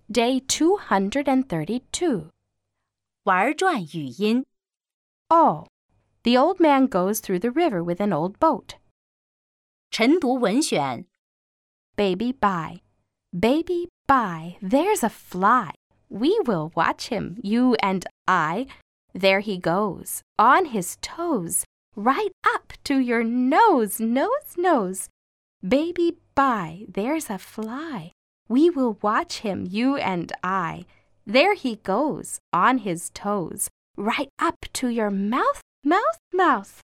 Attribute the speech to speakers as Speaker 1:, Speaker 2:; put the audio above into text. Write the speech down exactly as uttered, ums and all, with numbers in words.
Speaker 1: Day two hundred thirty-two.
Speaker 2: 玩转语音
Speaker 1: Oh, the old man goes through the river with an old boat.
Speaker 2: 晨读文选
Speaker 1: Baby bye, baby bye, there's a fly. We will watch him, you and I. There he goes, on his toes, right up to your nose, nose, nose. Baby bye, there's a fly. We will watch him, you and I. There he goes, on his toes, right up to your mouth, mouth, mouth.